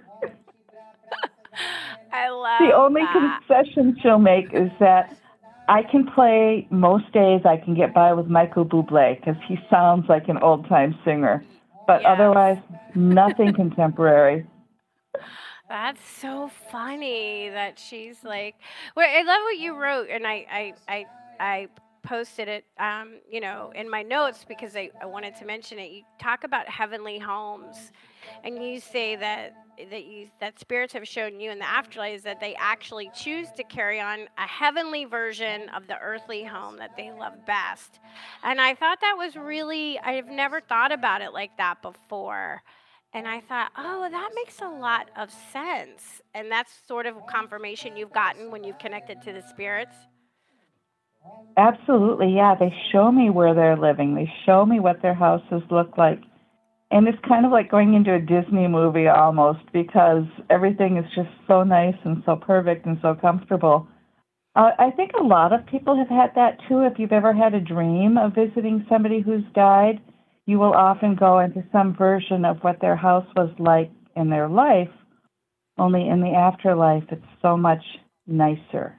Speaker 2: I love
Speaker 3: the only
Speaker 2: that.
Speaker 3: concession she'll make is that I can play most days. I can get by with Michael Bublé because he sounds like an old-time singer, but otherwise, nothing contemporary.
Speaker 2: That's so funny that she's like. Well, I love what you wrote, and I posted it, in my notes because I wanted to mention it. You talk about heavenly homes, and you say that spirits have shown you in the afterlife is that they actually choose to carry on a heavenly version of the earthly home that they love best. And I thought that was really. I've never thought about it like that before. And I thought, oh, that makes a lot of sense. And that's sort of confirmation you've gotten when you've connected to the spirits.
Speaker 3: Absolutely, yeah. They show me where they're living. They show me what their houses look like. And it's kind of like going into a Disney movie almost because everything is just so nice and so perfect and so comfortable. I think a lot of people have had that too. If you've ever had a dream of visiting somebody who's died, you will often go into some version of what their house was like in their life, only in the afterlife it's so much nicer.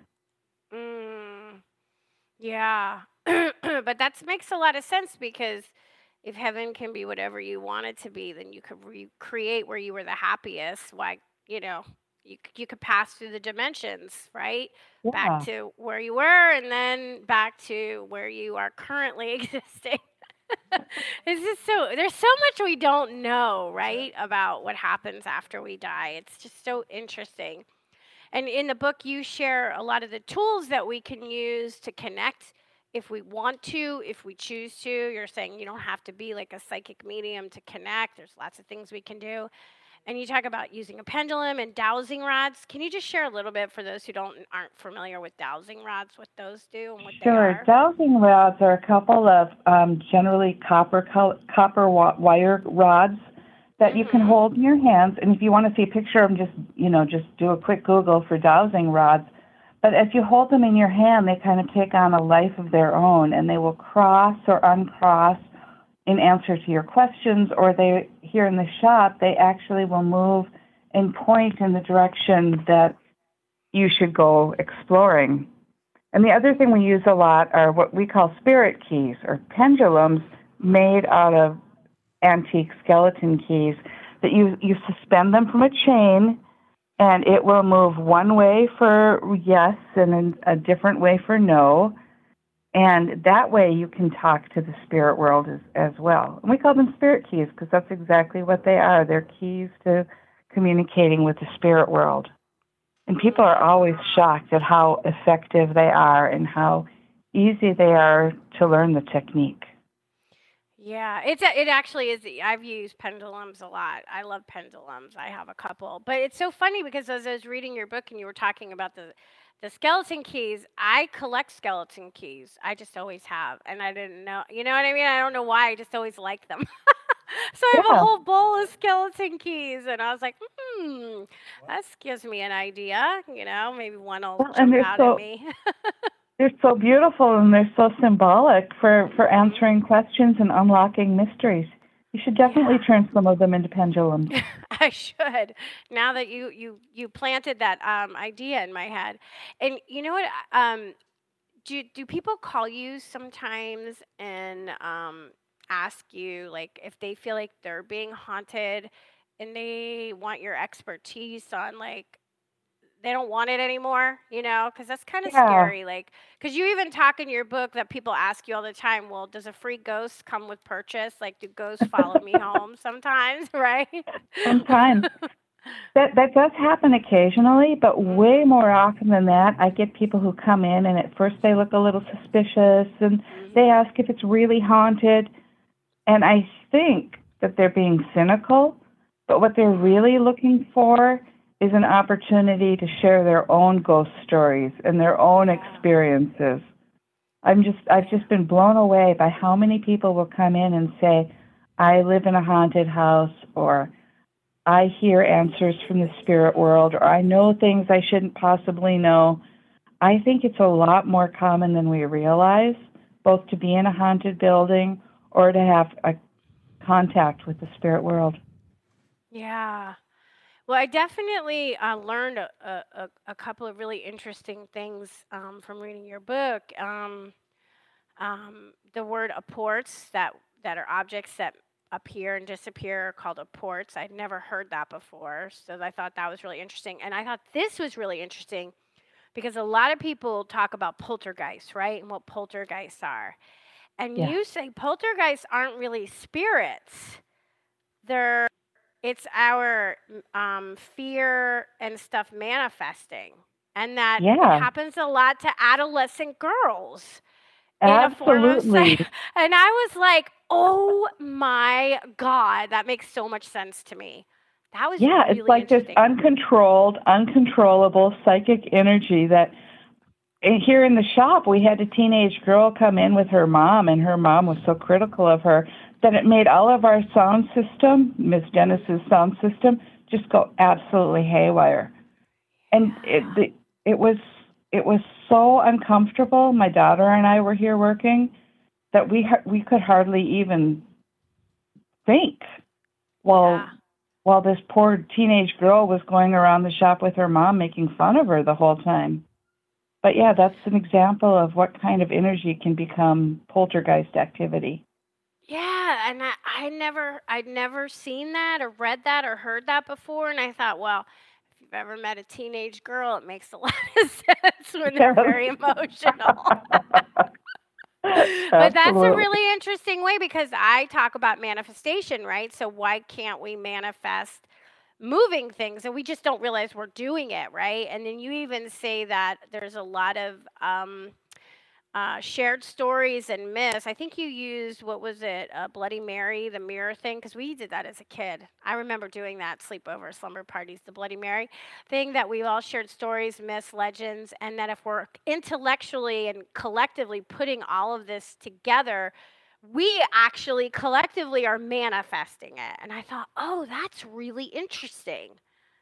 Speaker 2: Yeah, but that makes a lot of sense because if heaven can be whatever you want it to be, then you could recreate where you were the happiest. Why, you could pass through the dimensions, right?
Speaker 3: Yeah.
Speaker 2: Back to where you were and then back to where you are currently existing. It's just there's so much we don't know, right, about what happens after we die. It's just so interesting. And in the book, you share a lot of the tools that we can use to connect if we want to, if we choose to. You're saying you don't have to be like a psychic medium to connect. There's lots of things we can do. And you talk about using a pendulum and dowsing rods. Can you just share a little bit for those who aren't familiar with dowsing rods, what those do and what they are?
Speaker 3: Sure. Dowsing rods are a couple of generally copper wire rods that you can hold in your hands. And if you want to see a picture of them, just do a quick Google for dowsing rods. But as you hold them in your hand, they kind of take on a life of their own, and they will cross or uncross in answer to your questions, or they, here in the shop, they actually will move and point in the direction that you should go exploring. And the other thing we use a lot are what we call spirit keys, or pendulums made out of antique skeleton keys that you suspend them from a chain, and it will move one way for yes and a different way for no. And that way you can talk to the spirit world as well. And we call them spirit keys because that's exactly what they are. They're keys to communicating with the spirit world. And people are always shocked at how effective they are and how easy they are to learn the technique.
Speaker 2: Yeah, it actually is. I've used pendulums a lot. I love pendulums. I have a couple. But it's so funny because as I was reading your book and you were talking about the skeleton keys, I collect skeleton keys. I just always have. And I didn't know, you know what I mean? I don't know why. I just always like them. So I have a whole bowl of skeleton keys. And I was like, that gives me an idea. Maybe one will jump out at me.
Speaker 3: They're so beautiful and they're so symbolic for answering questions and unlocking mysteries. You should definitely turn some of them into pendulums.
Speaker 2: I should. Now that you planted that idea in my head. And you know what? Do people call you sometimes and ask you, like, if they feel like they're being haunted and they want your expertise on, like, they don't want it anymore, you know, because that's kind of
Speaker 3: Yeah.
Speaker 2: scary. Like, because you even talk in your book that people ask you all the time, well, does a free ghost come with purchase? Like, do ghosts follow me home sometimes, right?
Speaker 3: Sometimes. That does happen occasionally, but way more often than that, I get people who come in and at first they look a little suspicious and they ask if it's really haunted. And I think that they're being cynical, but what they're really looking for is an opportunity to share their own ghost stories and their own experiences. I've just been blown away by how many people will come in and say, I live in a haunted house, or I hear answers from the spirit world, or I know things I shouldn't possibly know. I think it's a lot more common than we realize, both to be in a haunted building or to have a contact with the spirit world.
Speaker 2: Yeah. Well, I definitely learned a couple of really interesting things from reading your book. The word apports, that are objects that appear and disappear, are called apports. I'd never heard that before, so I thought that was really interesting. And I thought this was really interesting because a lot of people talk about poltergeists, right, and what poltergeists are. And you say poltergeists aren't really spirits. It's our fear and stuff manifesting. And that happens a lot to adolescent girls.
Speaker 3: Absolutely.
Speaker 2: And I was like, oh my God, that makes so much sense to me. That was really
Speaker 3: it's like this uncontrollable psychic energy that here in the shop, we had a teenage girl come in with her mom, and her mom was so critical of her that it made all of our sound system, Miss Dennis's sound system, just go absolutely haywire. And it was so uncomfortable. My daughter and I were here working that we could hardly even think while this poor teenage girl was going around the shop with her mom making fun of her the whole time. But yeah, that's an example of what kind of energy can become poltergeist activity.
Speaker 2: Yeah, and I'd never seen that or read that or heard that before, and I thought, well, if you've ever met a teenage girl, it makes a lot of sense when they're very emotional. But that's a really interesting way, because I talk about manifestation, right? So why can't we manifest moving things, and we just don't realize we're doing it, right? And then you even say that there's a lot of shared stories and myths. I think you used, what was it, Bloody Mary, the mirror thing, because we did that as a kid. I remember doing that, sleepover, slumber parties, the Bloody Mary thing, that we all shared stories, myths, legends, and that if we're intellectually and collectively putting all of this together, we actually collectively are manifesting it. And I thought, oh, that's really interesting.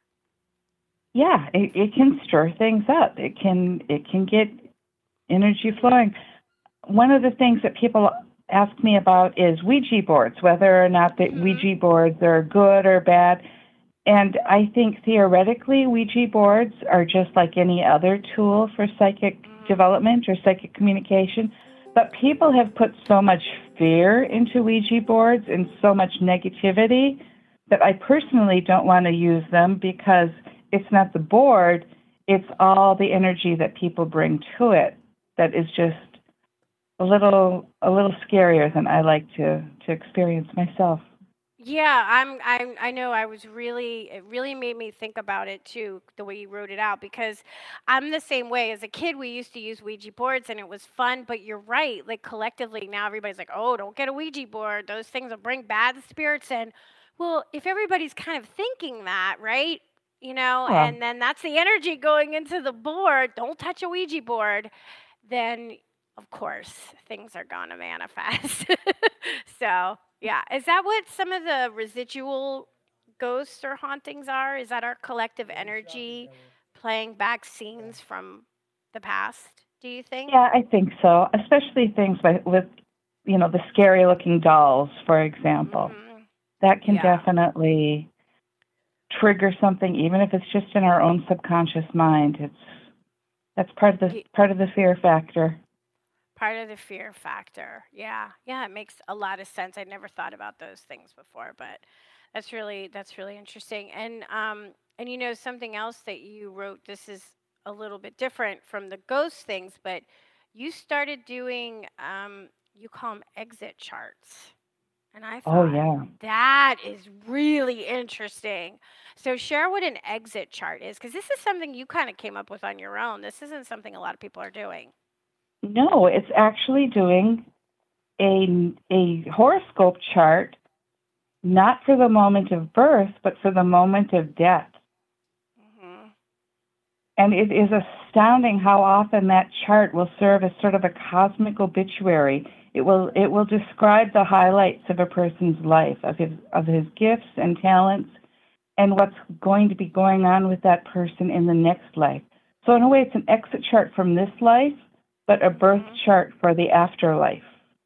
Speaker 3: Yeah, it can stir things up. It can get energy flowing. One of the things that people ask me about is Ouija boards, whether or not the Ouija boards are good or bad. And I think theoretically, Ouija boards are just like any other tool for psychic development or psychic communication. But people have put so much fear into Ouija boards and so much negativity that I personally don't want to use them, because it's not the board, it's all the energy that people bring to it that is just a little scarier than I like to experience myself.
Speaker 2: Yeah, I know. It really made me think about it too, the way you wrote it out, because I'm the same way. As a kid, we used to use Ouija boards and it was fun, but you're right. Like, collectively now everybody's like, oh, don't get a Ouija board. Those things will bring bad spirits in. Well, if everybody's kind of thinking that, right? You know, and then that's the energy going into the board. Don't touch a Ouija board. Then, of course, things are going to manifest. So, yeah. Is that what some of the residual ghosts or hauntings are? Is that our collective energy playing back scenes from the past, do you think?
Speaker 3: Yeah, I think so. Especially things with the scary-looking dolls, for example. That can definitely trigger something, even if it's just in our own subconscious mind. That's part of the fear factor.
Speaker 2: Part of the fear factor. Yeah. Yeah, it makes a lot of sense. I never thought about those things before, but that's really interesting. And something else that you wrote, this is a little bit different from the ghost things, but you started doing you call them exit charts. And I
Speaker 3: Oh,
Speaker 2: thought
Speaker 3: yeah.
Speaker 2: that is really interesting. So share what an exit chart is, because this is something you kind of came up with on your own. This isn't something a lot of people are doing.
Speaker 3: No, it's actually doing a horoscope chart, not for the moment of birth, but for the moment of death.
Speaker 2: Mm-hmm.
Speaker 3: And it is astounding how often that chart will serve as sort of a cosmic obituary. It will describe the highlights of a person's life, of his gifts and talents, and what's going to be going on with that person in the next life. So in a way, it's an exit chart from this life, but a birth chart for the afterlife.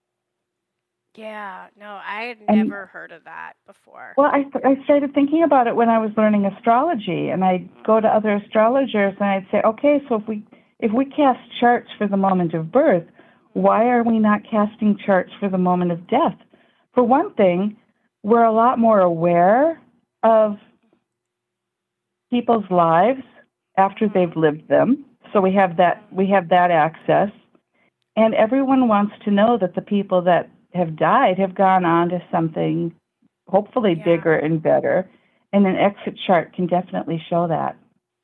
Speaker 2: Yeah, no, I had
Speaker 3: And
Speaker 2: never heard of that before.
Speaker 3: well, I started thinking about it when I was learning astrology, and I'd go to other astrologers and I'd say, okay, so if we cast charts for the moment of birth, why are we not casting charts for the moment of death? For one thing, we're a lot more aware of people's lives after they've lived them, so we have that access, and everyone wants to know that the people that have died have gone on to something hopefully bigger and better, and an exit chart can definitely show that.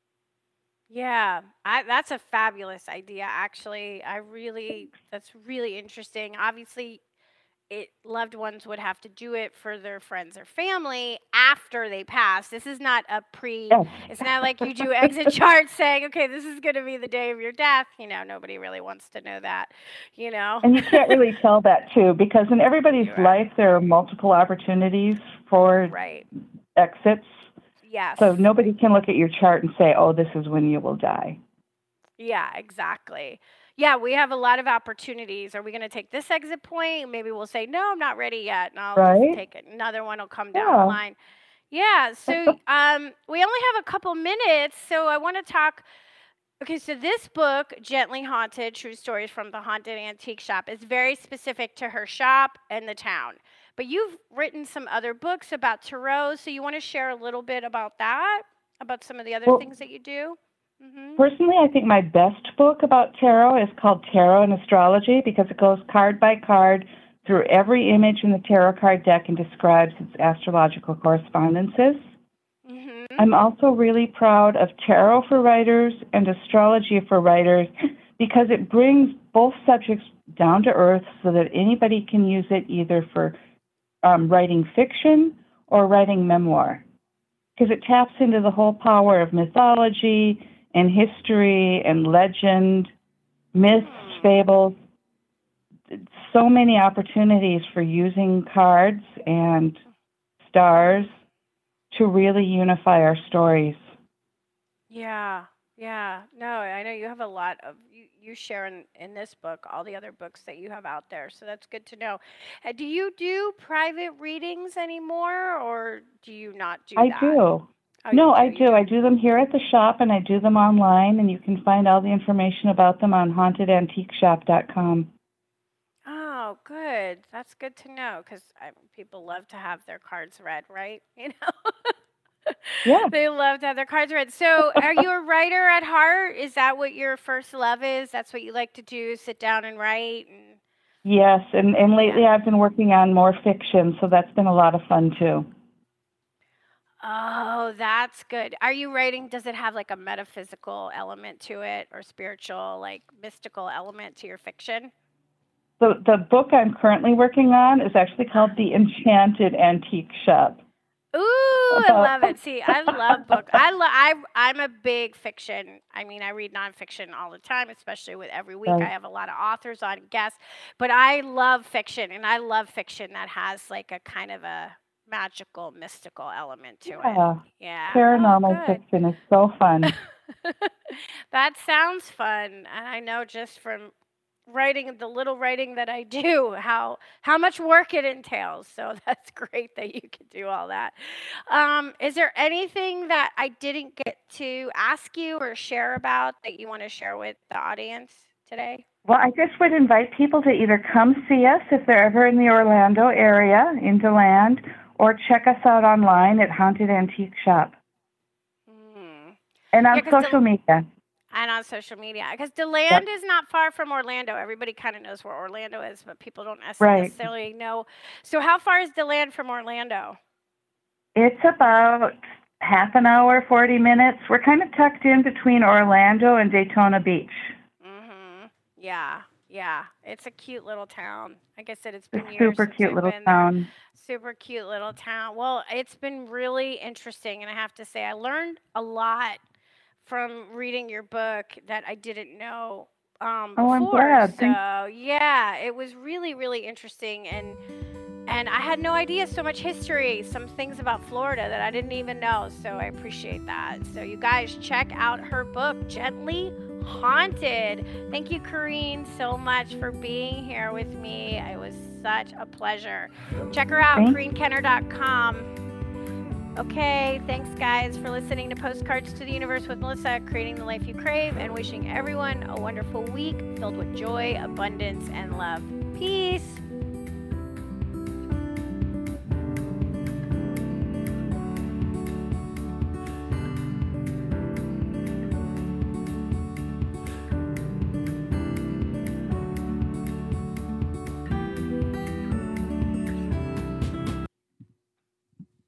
Speaker 2: Yeah, that's a fabulous idea, actually. That's really interesting. Obviously, loved ones would have to do it for their friends or family after they pass. This is not
Speaker 3: Yes.
Speaker 2: it's not like you do exit charts saying, okay, this is going to be the day of your death. Nobody really wants to know that,
Speaker 3: And you can't really tell that, too, because in everybody's life, there are multiple opportunities for exits.
Speaker 2: Yes.
Speaker 3: So nobody can look at your chart and say, oh, this is when you will die.
Speaker 2: Yeah, exactly. Yeah, we have a lot of opportunities. Are we going to take this exit point? Maybe we'll say, no, I'm not ready yet. And I'll just take it. Another one will come down the line. Yeah, so we only have a couple minutes, so I want to talk. Okay, so this book, Gently Haunted, True Stories from the Haunted Antique Shop, is very specific to her shop and the town. But you've written some other books about tarot, so you want to share a little bit about that, about some of the other things that you do? Mm-hmm.
Speaker 3: Personally, I think my best book about tarot is called Tarot and Astrology because it goes card by card through every image in the tarot card deck and describes its astrological correspondences.
Speaker 2: Mm-hmm.
Speaker 3: I'm also really proud of Tarot for Writers and Astrology for Writers because it brings both subjects down to earth so that anybody can use it either for writing fiction or writing memoir, because it taps into the whole power of mythology and history and legend, myths, fables. So many opportunities for using cards and stars to really unify our stories.
Speaker 2: Yeah. No, I know you have a lot of, you share in this book, all the other books that you have out there. So that's good to know. Do you do private readings anymore, or do you not do that?
Speaker 3: I do. No, I do. I do them here at the shop, and I do them online, and you can find all the information about them on hauntedantiqueshop.com.
Speaker 2: Oh, good. That's good to know, because people love to have their cards read, right?
Speaker 3: Yeah.
Speaker 2: They love to have their cards read. So are you a writer at heart? Is that what your first love is? That's what you like to do, sit down and write?
Speaker 3: Yes, and lately I've been working on more fiction, so that's been a lot of fun, too.
Speaker 2: Oh, that's good. Are you writing, does it have like a metaphysical element to it or spiritual, like mystical element to your fiction?
Speaker 3: The book I'm currently working on is actually called The Enchanted Antique Shop.
Speaker 2: Ooh, I love it. See, I love books. I'm a big fiction. I mean, I read nonfiction all the time, especially with every week. I have a lot of authors on guests, but I love fiction, and I love fiction that has like a kind of a magical, mystical element to it. Yeah.
Speaker 3: Paranormal fiction is so fun.
Speaker 2: That sounds fun. And I know just from the little writing that I do, how much work it entails. So that's great that you can do all that. Is there anything that I didn't get to ask you or share about that you want to share with the audience today?
Speaker 3: Well, I just would invite people to either come see us if they're ever in the Orlando area, in DeLand, or check us out online at Haunted Antique Shop. And on social media.
Speaker 2: And on social media. Because DeLand is not far from Orlando. Everybody kind of knows where Orlando is, but people don't necessarily know. So how far is DeLand from Orlando?
Speaker 3: It's about half an hour, 40 minutes. We're kind of tucked in between Orlando and Daytona Beach.
Speaker 2: Yeah. It's a cute little town. Like I said, it's been years
Speaker 3: super
Speaker 2: since
Speaker 3: cute
Speaker 2: I've
Speaker 3: little
Speaker 2: been
Speaker 3: town.
Speaker 2: there. Super cute little town. Well, it's been really interesting, and I have to say I learned a lot from reading your book that I didn't know before.
Speaker 3: I'm glad.
Speaker 2: So yeah, it was really, really interesting, and I had no idea so much history, some things about Florida that I didn't even know. So I appreciate that. So you guys check out her book, Gently Haunted. Thank you, Corrine, so much for being here with me. It was such a pleasure. Check her out, CorrineKenner.com. Okay, thanks guys for listening to Postcards to the Universe with Melissa, creating the life you crave, and wishing everyone a wonderful week filled with joy, abundance, and love. Peace.